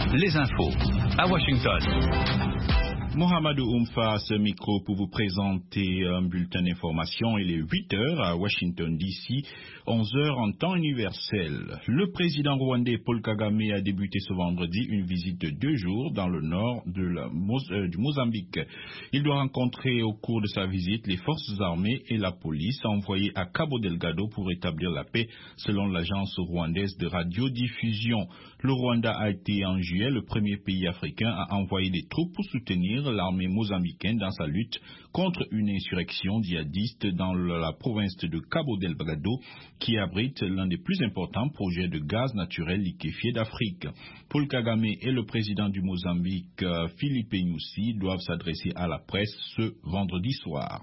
les infos à Washington. Mohamedou Oumfa à ce micro pour vous présenter un bulletin d'information. Il est 8 heures à Washington DC, 11 heures en temps universel. Le président rwandais Paul Kagame a débuté ce vendredi une visite de 2 jours dans le nord du Mozambique. Il doit rencontrer au cours de sa visite les forces armées et la police envoyées à Cabo Delgado pour établir la paix, selon l'agence rwandaise de radiodiffusion. Le Rwanda a été en juillet le premier pays africain à envoyer des troupes pour soutenir l'armée mozambicaine dans sa lutte contre une insurrection djihadiste dans la province de Cabo Delgado qui abrite l'un des plus importants projets de gaz naturel liquéfié d'Afrique. Paul Kagame et le président du Mozambique, Philippe Nyusi, doivent s'adresser à la presse ce vendredi soir.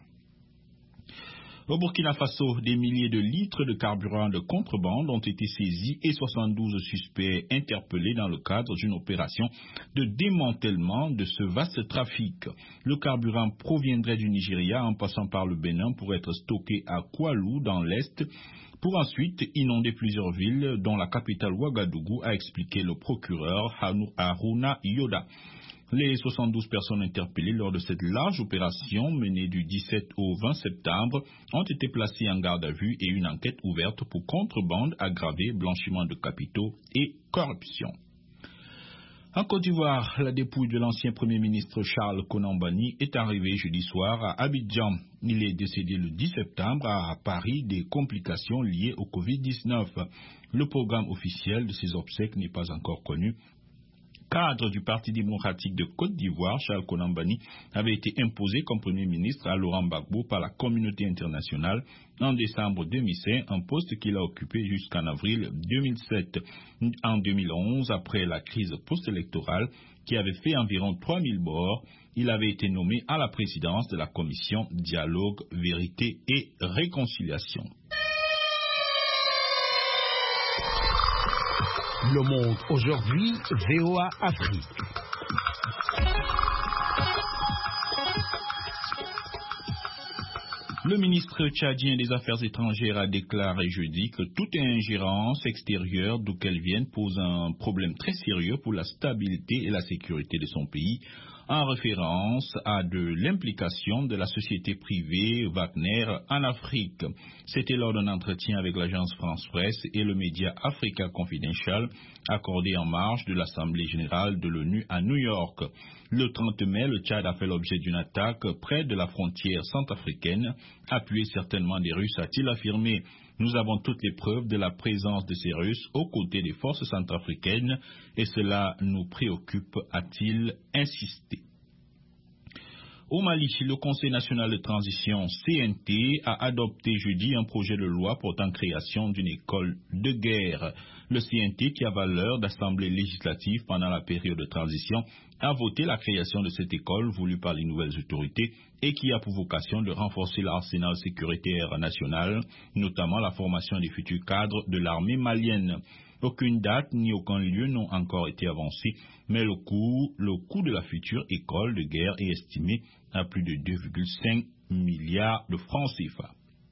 Au Burkina Faso, des milliers de litres de carburant de contrebande ont été saisis et 72 suspects interpellés dans le cadre d'une opération de démantèlement de ce vaste trafic. Le carburant proviendrait du Nigeria en passant par le Bénin pour être stocké à Koualou dans l'Est, pour ensuite inonder plusieurs villes, dont la capitale Ouagadougou, a expliqué le procureur Haruna Yoda. Les 72 personnes interpellées lors de cette large opération menée du 17 au 20 septembre ont été placées en garde à vue et une enquête ouverte pour contrebande aggravée, blanchiment de capitaux et corruption. En Côte d'Ivoire, la dépouille de l'ancien Premier ministre Charles Konan Banny est arrivée jeudi soir à Abidjan. Il est décédé le 10 septembre à Paris des complications liées au Covid-19. Le programme officiel de ses obsèques n'est pas encore connu. Cadre du Parti démocratique de Côte d'Ivoire, Charles Konan Banny avait été imposé comme Premier ministre à Laurent Gbagbo par la communauté internationale en décembre 2005, un poste qu'il a occupé jusqu'en avril 2007. En 2011, après la crise post-électorale qui avait fait environ 3000 morts, il avait été nommé à la présidence de la commission Dialogue, Vérité et Réconciliation. Le monde aujourd'hui, VOA Afrique. Le ministre tchadien des Affaires étrangères a déclaré jeudi que toute ingérence extérieure, d'où qu'elle vienne, pose un problème très sérieux pour la stabilité et la sécurité de son pays, en référence à de l'implication de la société privée Wagner en Afrique. C'était lors d'un entretien avec l'agence France Presse et le média Africa Confidential, accordé en marge de l'Assemblée générale de l'ONU à New York. Le 30 mai, le Tchad a fait l'objet d'une attaque près de la frontière centrafricaine, appuyée certainement des Russes, a-t-il affirmé. Nous avons toutes les preuves de la présence de ces Russes aux côtés des forces centrafricaines et cela nous préoccupe, a-t-il insisté. Au Mali, le Conseil national de transition CNT a adopté jeudi un projet de loi portant création d'une école de guerre. Le CNT, qui a valeur d'assemblée législative pendant la période de transition, a voté la création de cette école voulue par les nouvelles autorités et qui a pour vocation de renforcer l'arsenal sécuritaire national, notamment la formation des futurs cadres de l'armée malienne. Aucune date ni aucun lieu n'ont encore été avancés, mais le coût de la future école de guerre est estimé à plus de 2,5 milliards de francs CFA.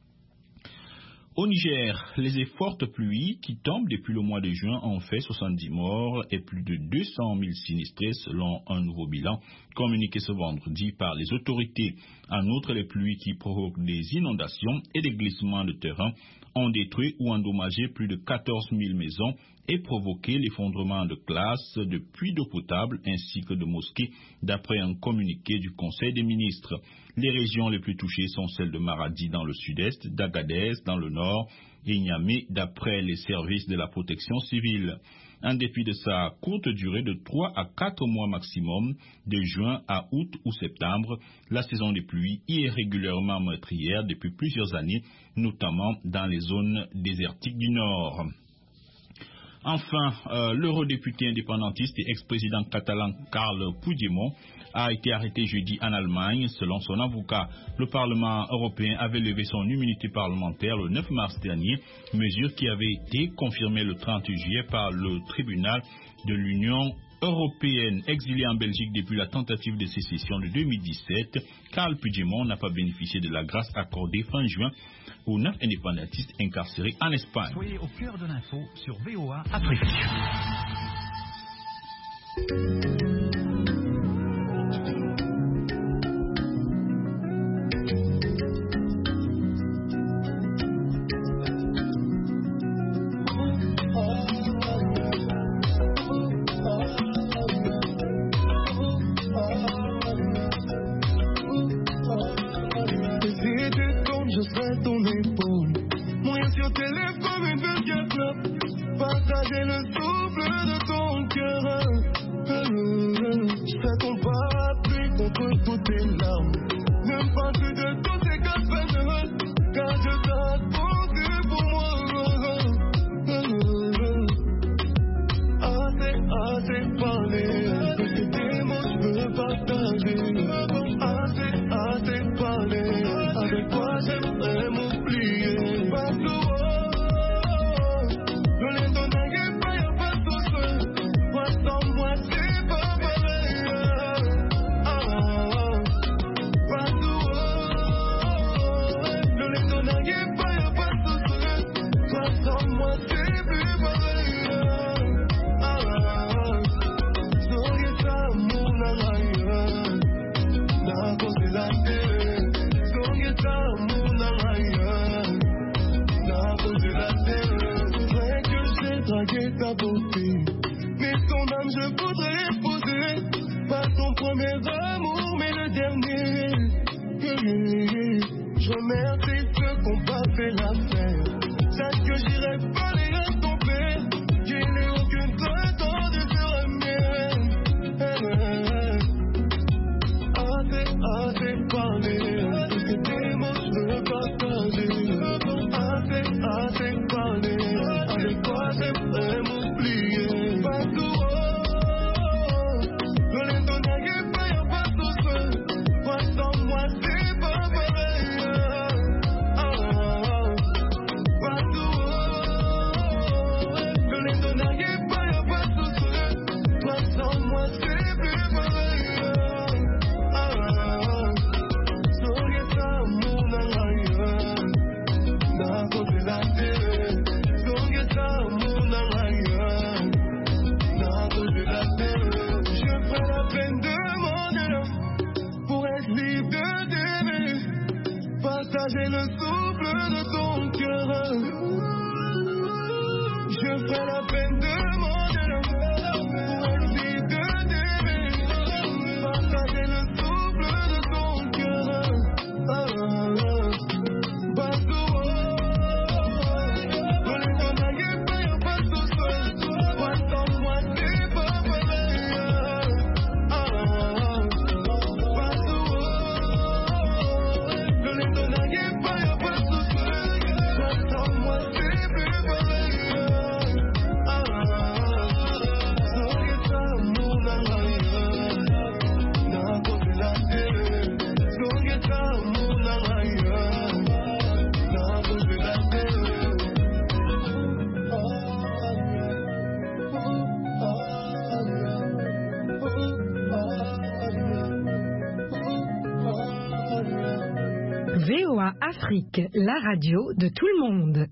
Au Niger, les fortes pluies qui tombent depuis le mois de juin ont fait 70 morts et plus de 200 000 sinistrés selon un nouveau bilan communiqué ce vendredi par les autorités. En outre, les pluies qui provoquent des inondations et des glissements de terrain ont détruit ou endommagé plus de 14 000 maisons et provoqué l'effondrement de classes, de puits d'eau potable ainsi que de mosquées, d'après un communiqué du Conseil des ministres. Les régions les plus touchées sont celles de Maradi dans le sud-est, d'Agadez dans le nord et Niamey d'après les services de la protection civile. En dépit de sa courte durée de 3 à 4 mois maximum, de juin à août ou septembre, la saison des pluies y est régulièrement meurtrière depuis plusieurs années, notamment dans les zones désertiques du nord. Enfin, l'eurodéputé indépendantiste et ex-président catalan Carles Puigdemont a été arrêté jeudi en Allemagne. Selon son avocat, le Parlement européen avait levé son immunité parlementaire le 9 mars dernier, mesure qui avait été confirmée le 30 juillet par le tribunal de l'Union européenne. Exilé en Belgique depuis la tentative de sécession de 2017, Carles Puigdemont n'a pas bénéficié de la grâce accordée fin juin aux 9 indépendantistes incarcérés en Espagne. Soyez au cœur de l'info sur VOA Afrique. partager le souffle de ton cœur. Je fais ton parapluie contre toutes tes larmes. Ne parle plus de toutes ces peines, car je t'ai attendu pour moi. Assez parlé, des mots je veux partager. Assez parlé, avec toi j'aimerais m'oublier. Partout, je l'ai donné, pas y'a pas de souci. Toi sans moi c'est pas pareil. Partout, je l'ai donné, pas y'a pas de souci. Toi sans moi c'est plus pareil. Ta beauté, mais ton âme je voudrais épouser. Pas ton premier amour, mais le dernier. Je remercie ceux qu'on pas fait l'affaire. Sache que j'irai pas les à ton père. Je n'ai aucune raison de faire assez parler. Parce que tes mots je veux partager. Assez parler. Avec toi j'aimerais m'oublier. Partout, je l'ai donné, pas y'a pas de souci. Toi sans moi c'est pas pareil. Partout, je l'ai donné, pas y'a pas de souci. Toi sans moi c'est plus pareil. Sogeta mon aïe, n'a côté la terre. Je ferai la peine de mon pour être libre de t'aimer, partager le souffle de ton cœur. Je ferai la peine de mon pour être libre de t'aimer, partager le souffle de ton cœur. VOA Afrique, la radio de tout le monde.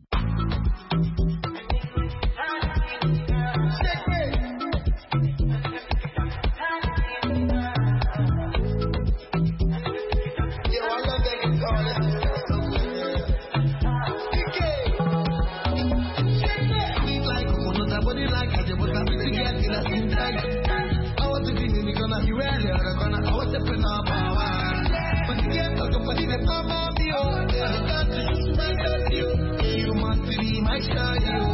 You must be my child.